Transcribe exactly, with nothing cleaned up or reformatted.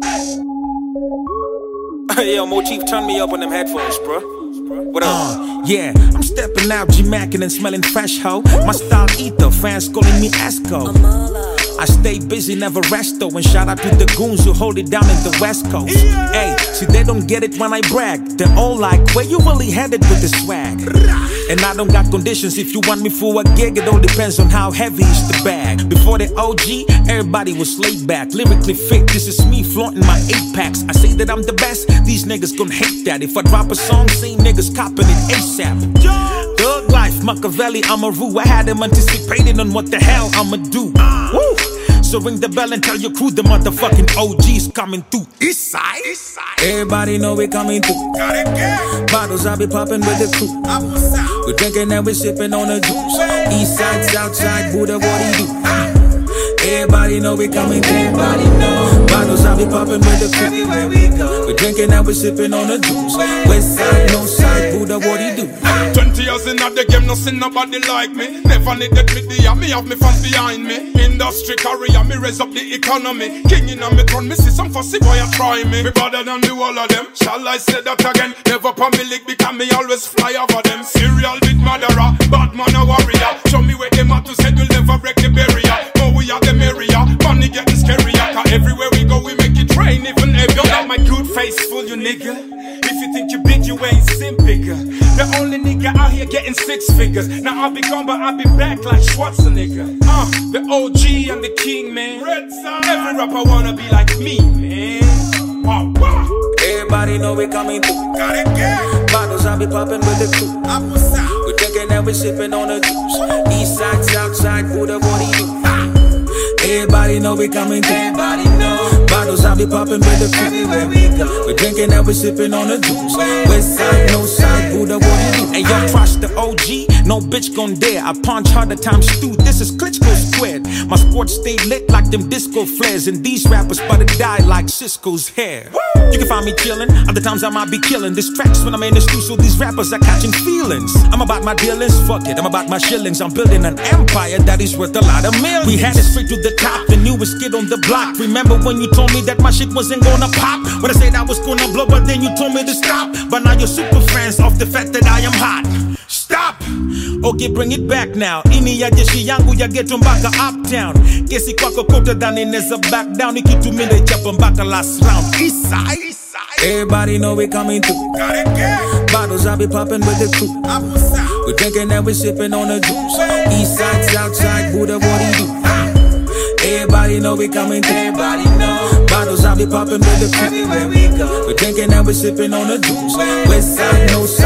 Yo, Motif, turn me up on them headphones, bro. What up? Uh, yeah, I'm stepping out, G-Mackin' and smelling fresh, ho. My style ether, fans calling me Esco. I stay busy, never rest though. And shout out to the goons who hold it down in the West Coast. Hey, see they don't get it when I brag. They're all like, where you really headed with the swag? And I don't got conditions. If you want me for a gig, it all depends on how heavy is the bag. Before the O G, everybody was laid back, lyrically fit. This is me flaunting my eight packs. I say that I'm the best, these niggas gon' hate that. If I drop a song, same niggas copping it ASAP. Thug life, Machiavelli, I'm a rue. I had them anticipating on what the hell I'ma do. Woo! So ring the bell and tell your crew the motherfucking O G's coming through. East side, East side. Everybody know we coming through. Got it, yeah. Bottles I be popping with the crew. We drinking and we sipping on the juice. East side, south side, Buddha, what he do? Everybody know we coming through. Everybody know. Bottles I be popping with the crew. Everywhere we go. We drinking and we sipping on the juice. West side, north side, Buddha, what he do? Twenty years in the game, no see nobody like me. Never needed media, me have me fans behind me. Industry career, me raise up the economy. King in a me throne, me see some fussy boy a try me. Me better than the all of them. Shall I say that again? Never pan me lick because me always fly over them. Serial big murderer, bad man a warrior. Show me where them at to say you'll never break the barrier. But we are them area, money getting scarier. Cause everywhere we go we make it rain, even if you got my good face full, you nigga. If you think you big, you ain't sin bigger. The only nigga out here getting six figures. Now I'll be gone, but I'll be back like Schwarzenegger. Uh, the O G and the king, man. Every rapper wanna be like me, man. Wow, wow. Everybody know we coming through. Got it, yeah. Bottles I be popping with the crew. We drinking and we sipping on the juice. East side, south side, Buddha, what he do? Everybody know we coming through. Everybody know. Bottles I be popping with the crew. Everywhere we go. We drinking and we sipping on the juice. West side, north side, Buddha, what he do? And yo, trust the O G, no bitch gon' dare. I punch harder times two. This is Klitschko squared. My sports stay lit like them disco flares. And these rappers but to die like Cisco's hair. You can find me chillin', other times I might be killing. This tracks when I'm in the studio, these rappers are catching feelings. I'm about my dealings, fuck it, I'm about my shillings. I'm building an empire that is worth a lot of millions. We had it straight to the top, the newest kid on the block. Remember when you told me that my shit wasn't gonna pop? When I said I was gonna blow, but then you told me to stop. But now you're super fans off the fact that I am hot. Stop! Okay, bring it back now. Ini ya jeshi yangu ya geto mpaka uptown. Kesi kwako kota dhani neza back down. Ikitumile chapa mpaka last round. East side, East side. Everybody know we coming through. Got it, yeah. Bottles I be popping with the crew. We drinking and we sipping on the juice. East side, south side, Buddha, what he do? Everybody know we coming through. Everybody know. Bottles I be popping with the crew. Everywhere we go. We drinking and we sipping on the juice. West side, north side.